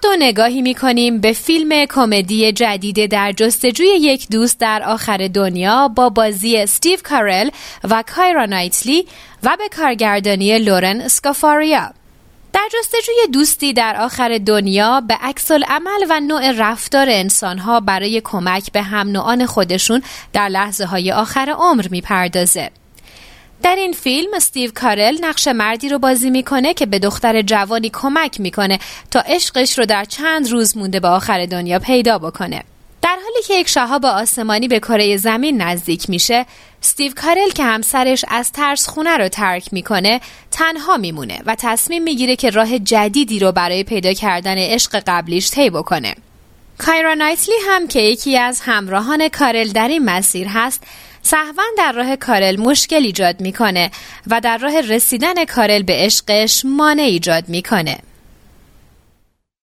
و نگاهی می‌کنیم به فیلم کمدی جدید در جستجوی یک دوست در آخر دنیا با بازی استیو کارل و کایرا نایتلی و به کارگردانی لورن اسکافاریا. در جستجوی دوستی در آخر دنیا به عکس‌العمل و نوع رفتار انسان‌ها برای کمک به هم نوعان خودشون در لحظه‌های آخر عمر می‌پردازه. در این فیلم استیو کارل نقش مردی رو بازی میکنه که به دختر جوانی کمک میکنه تا عشقش رو در چند روز مونده به آخر دنیا پیدا بکنه. در حالی که یک شهاب آسمانی به کره زمین نزدیک میشه، استیو کارل که همسرش از ترس خونه رو ترک میکنه تنها میمونه و تصمیم میگیره که راه جدیدی رو برای پیدا کردن عشق قبلیش طی بکنه. کایرا نایتلی هم که یکی از همراهان کارل در این مسیر هست، سهواً در راه کارل مشکل ایجاد میکنه و در راه رسیدن کارل به عشقش مانع ایجاد میکنه.